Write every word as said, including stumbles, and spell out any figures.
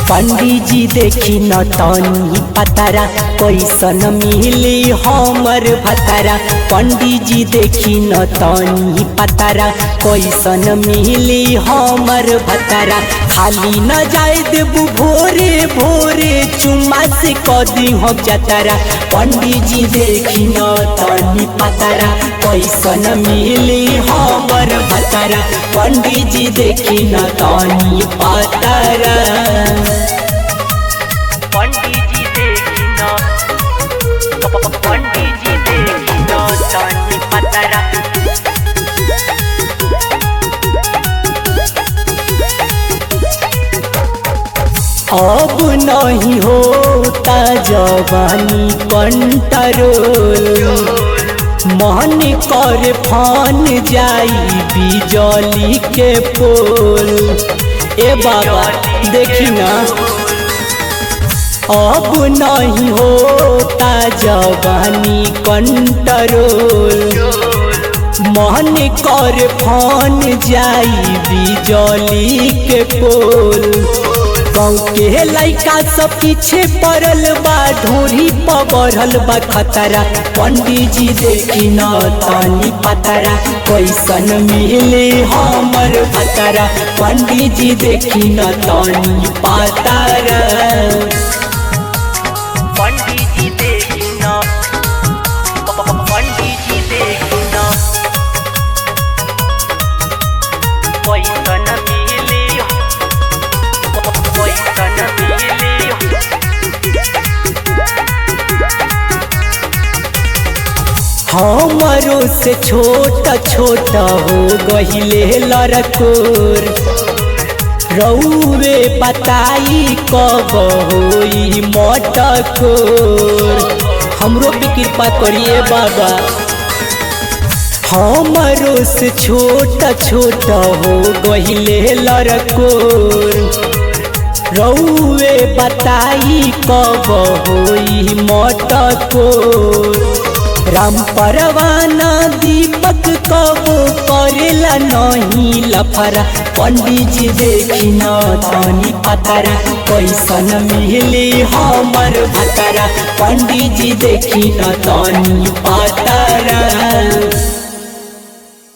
पंडित जी देखी न तनी पतारा कैसन मिली हमर भतारा। पंडित जी देखी न तनी पतारा कैसन मिली हमर भतारा। खाली न जाए देबू भोरे भोरे चुम्मा से कदी हम जतारा। पंडित जी देखी न तनी पतारा कैसन मिली हमर भतारा। पंडित जी देखी न तनी पतारा। पंडित जी देखी न पंडित जी देखी न तनी पतारा। अब नहीं होता जवानी कंट्रोल। मन कर फान जाई बिजली के पोल। ए बाबा देखी ना अब नहीं होता जवानी कंट्रोल। मन कर फान जाई बिजली के पोल। गाँव के लइका सब पीछे पड़ल बा ढोरी पर बढ़ल बा खतरा। पंडित जी देखी न तनी पतारा कैसन मिले हमर भतारा। पंडित जी देखी न तनी पतारा। पंडित जी देखी न पंडित जी देखी न कैसन मिले कैसन मिले। हमरो से छोटा छोटा हो गहिले लड़कोर। रउवे बताई कब होई मटकोर। हमरो पे कृपा करिए बाबा। हमरो से छोटा छोटा हो गहिले लड़कोर। रउवे बताई कब होई मटकोर। राम परवाना दीपक कब करेला नहीं लफरा। पंडित जी देखी न तनी पतारा कैसन मिली हमर भतारा। पंडित जी देखी न तनी पतारा।